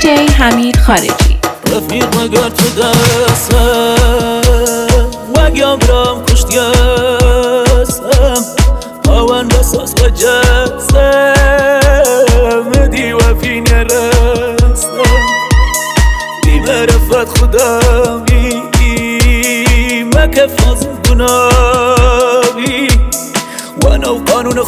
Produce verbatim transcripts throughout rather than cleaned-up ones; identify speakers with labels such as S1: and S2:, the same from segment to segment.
S1: جی حمید خارجی.
S2: رفیق مگر تو دستم وگم برم کشتیستم آوان بساس و جستم دی وفی نرستم دی مرفت خدامی مکف نازم گناهی و نو قانون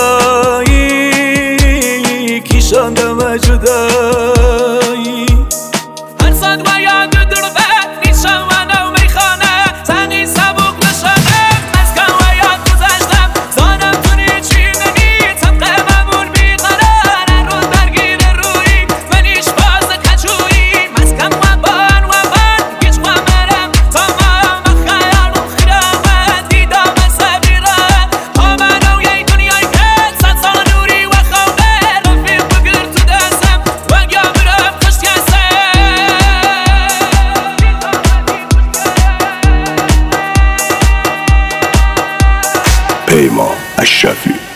S2: خدایی کشاندم جدایی هر صد و یاد در بد نیشم و نو میخانه زنی سبک نشانم مسکن و یاد گذشتم زانم تونی چی منی طبق ممون بیقرار روز درگیر روی منیش باز کچوی مسکن و بان و بان گیچ و مرم تمام خیالم خیابت دیدم سبیره آمنو یه دنیای که صد سال نوری و خوبه رفیق بگیر تو دستم و گم برم کشتی هستم
S3: پیمان الشافعی.